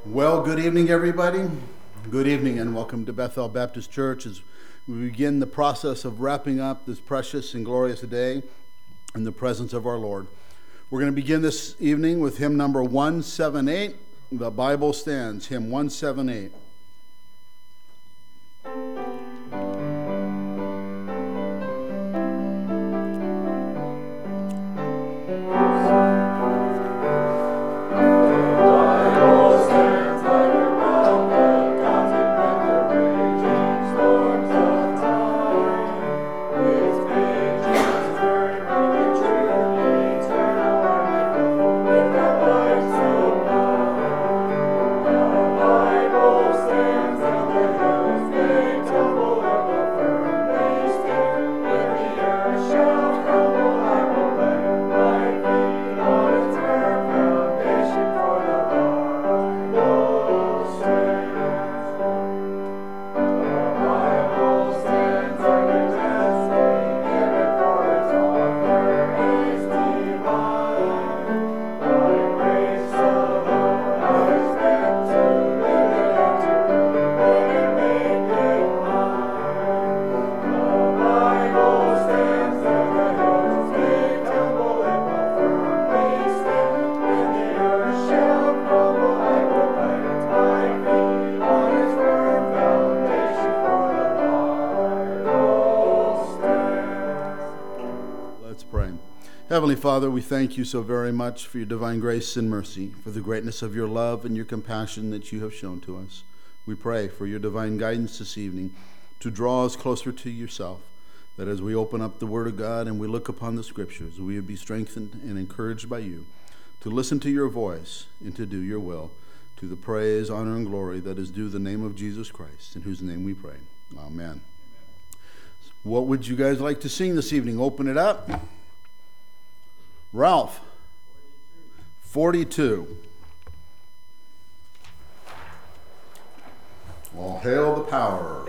Well, good evening, everybody. Good evening, and welcome to Bethel Baptist Church as we begin the process of wrapping up this precious and glorious day in the presence of our Lord. We're going to begin this evening with hymn number 178. The Bible Stands, hymn 178. Heavenly Father, we thank you so very much for your divine grace and mercy, for the greatness of your love and your compassion that you have shown to us. We pray for your divine guidance this evening to draw us closer to yourself, that as we open up the Word of God and we look upon the Scriptures, we would be strengthened and encouraged by you to listen to your voice and to do your will, to the praise, honor, and glory that is due the name of Jesus Christ, in whose name we pray. Amen. What would you guys like to sing this evening? Open it up. Ralph, 42. All hail the power.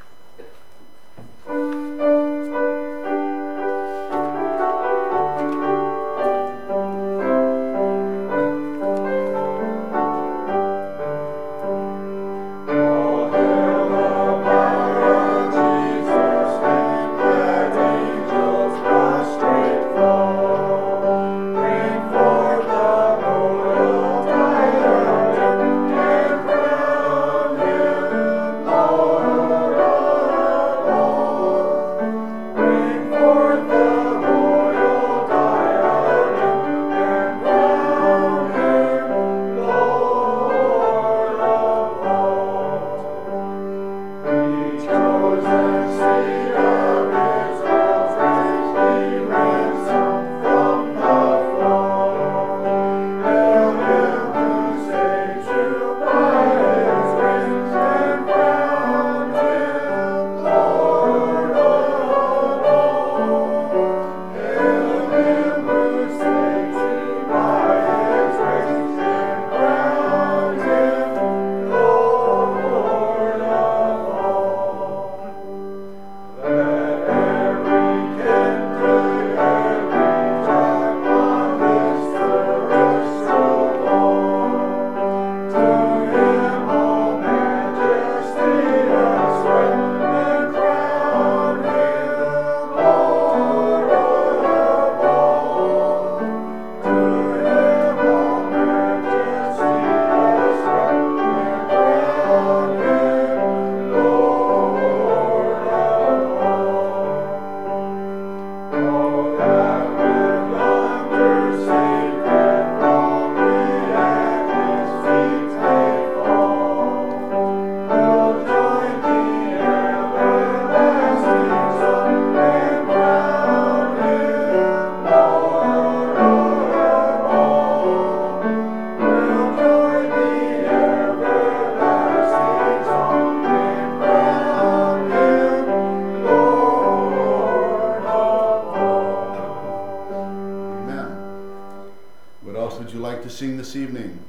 Sing this evening?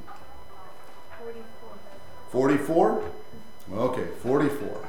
44. 44? Okay, 44.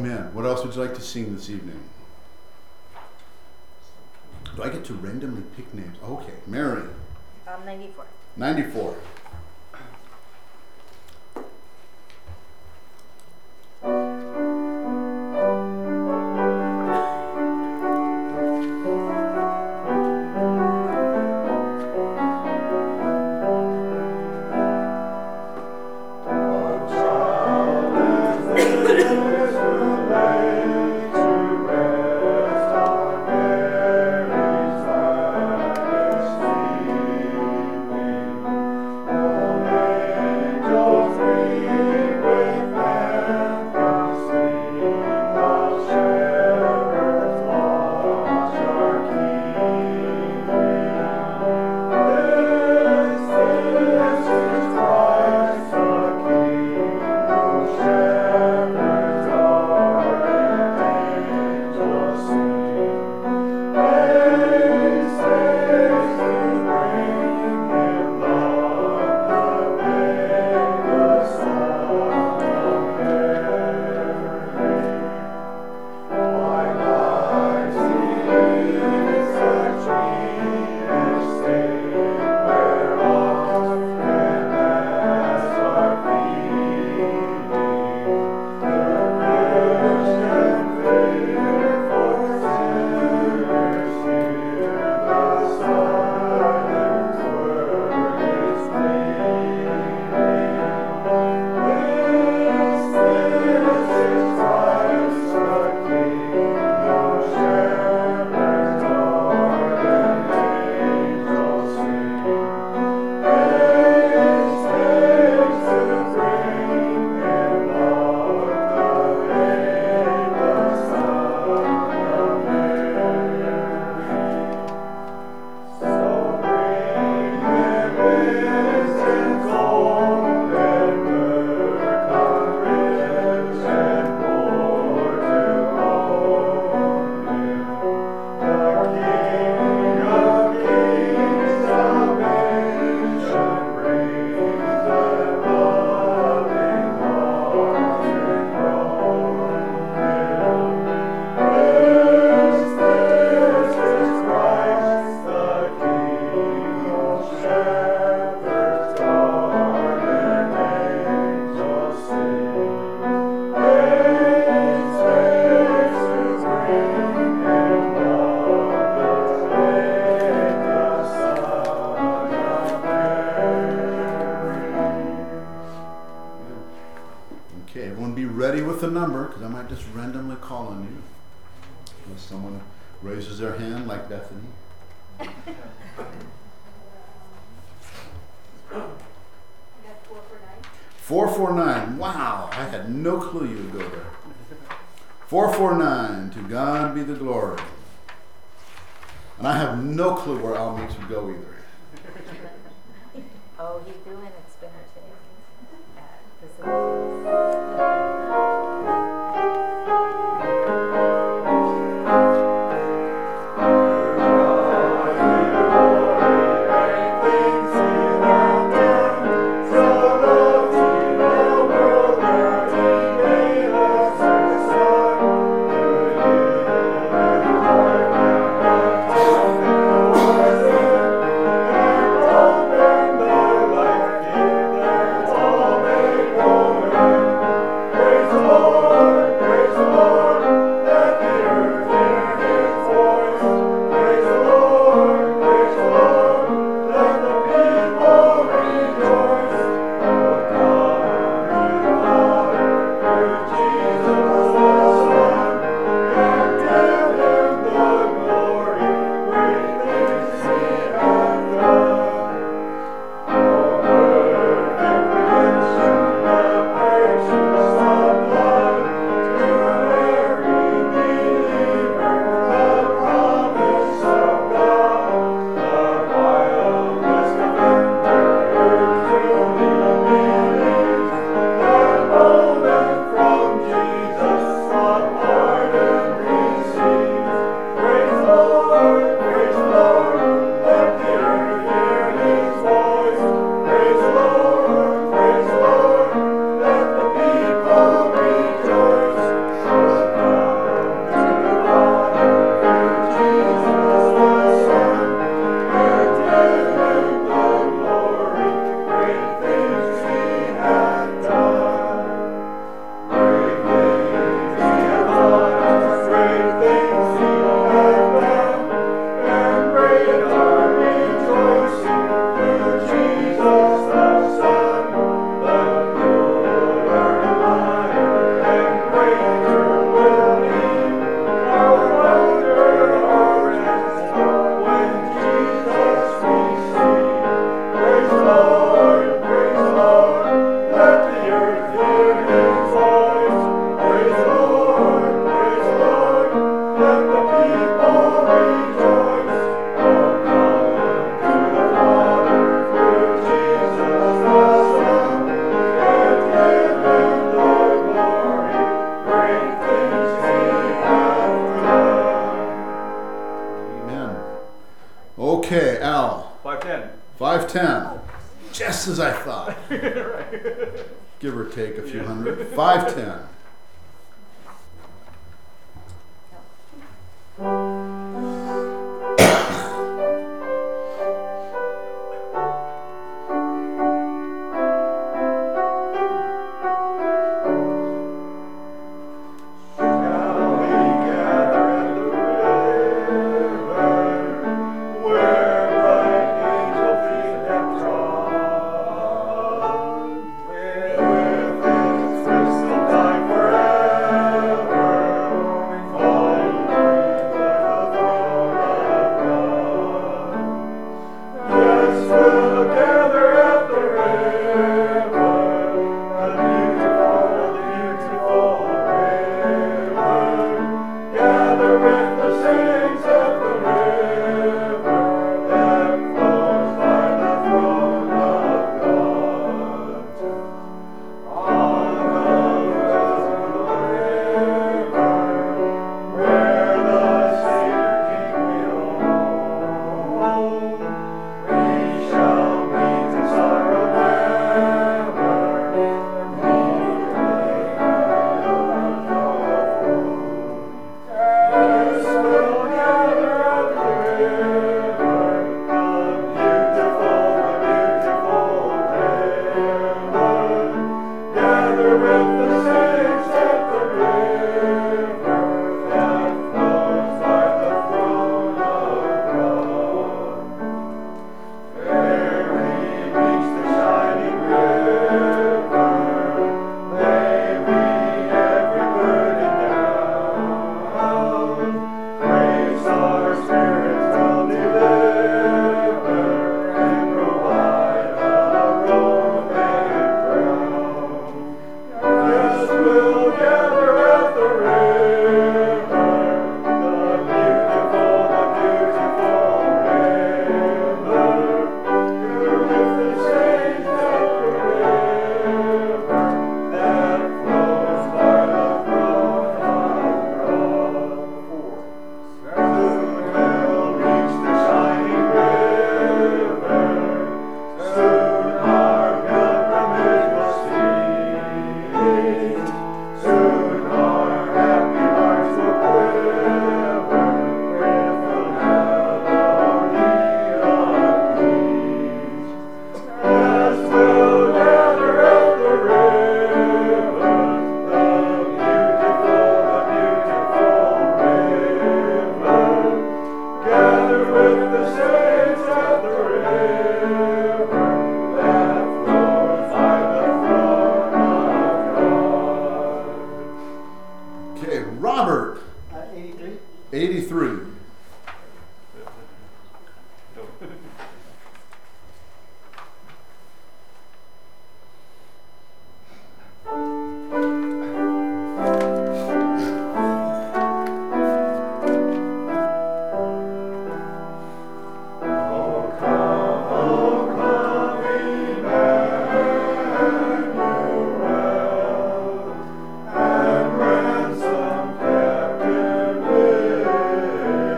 Amen. What else would you like to sing this evening? Do I get to randomly pick names? Okay, Mary. 94. 94. Raises their hand like Bethany. 449. Wow, I had no clue you would go there. 449. To God be the glory. And I have no clue where Al Meeks would go either. Oh, he's doing a spinner today at Pacific. Praise the Lord. Okay, Al. 510. 510. Just as I thought. Right. Give or take a few hundred. 510. Robert. 83. 83. And ransom captive live.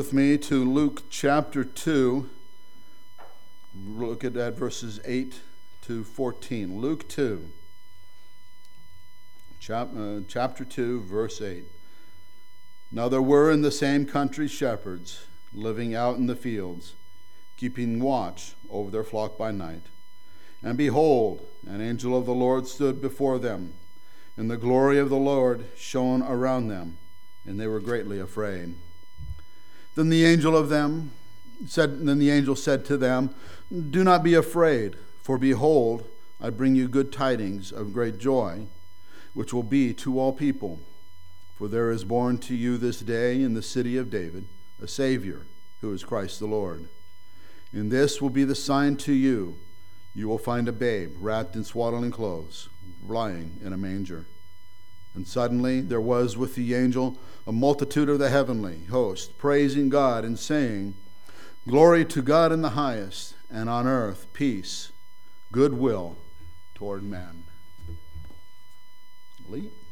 with me to Luke chapter 2. Look at that, verses 8 to 14. Luke 2, chapter 2, verse 8. Now there were in the same country shepherds living out in the fields, keeping watch over their flock by night. And behold, an angel of the Lord stood before them, and the glory of the Lord shone around them, and they were greatly afraid. Then the angel said to them, "Do not be afraid, for behold, I bring you good tidings of great joy, which will be to all people. For there is born to you this day in the city of David a Savior, who is Christ the Lord. And this will be the sign to you: you will find a babe wrapped in swaddling clothes, lying in a manger." And suddenly there was with the angel a multitude of the heavenly host, praising God and saying, "Glory to God in the highest, and on earth peace, goodwill toward men." Lee?